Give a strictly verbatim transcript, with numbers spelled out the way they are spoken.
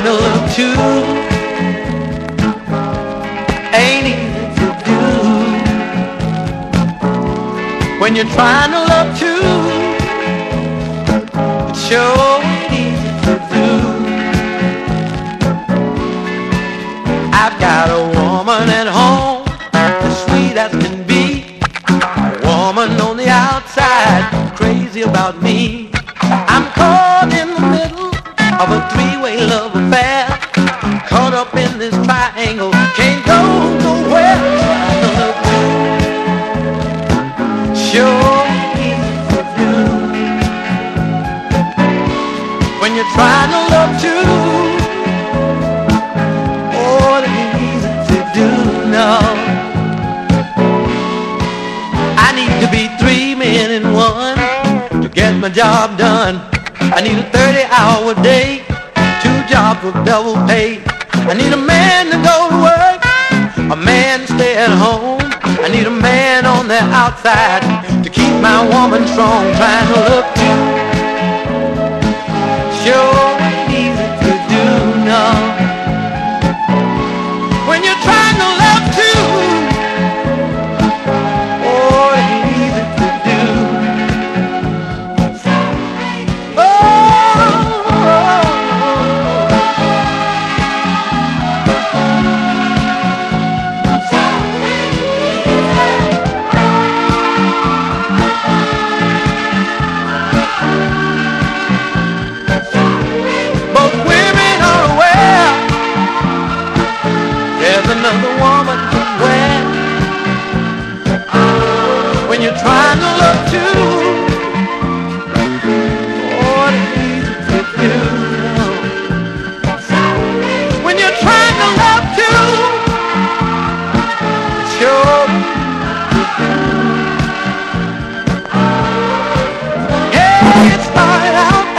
trying to love two ain't easy to do. When you're trying to love two, it sure ain't easy to do. I've got a woman at home, as sweet as can be. A woman on the outside, crazy about me. I'm caught in the middle of a three-way love affair, caught up in this triangle, can't go nowhere. Trying to love you, sure easy to do. When you're trying to love two, oh, it ain't easy to do, no. I need to be three men in one to get my job done. I need a thirty hour day, two jobs with double pay. I need a man to go to work, a man to stay at home. I need a man on the outside to keep my woman strong, trying to